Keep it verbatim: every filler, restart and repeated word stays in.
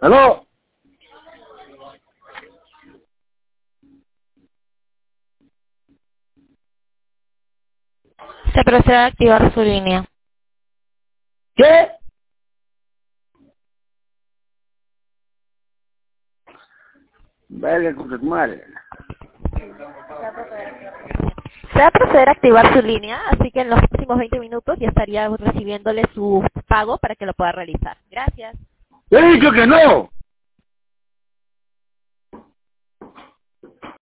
¿Aló? Se procede a activar su línea. ¿Qué? Vale, con tu madre. Se va a proceder a activar su línea, así que en los próximos veinte minutos ya estaría recibiéndole su pago para que lo pueda realizar. Gracias. He dicho que no.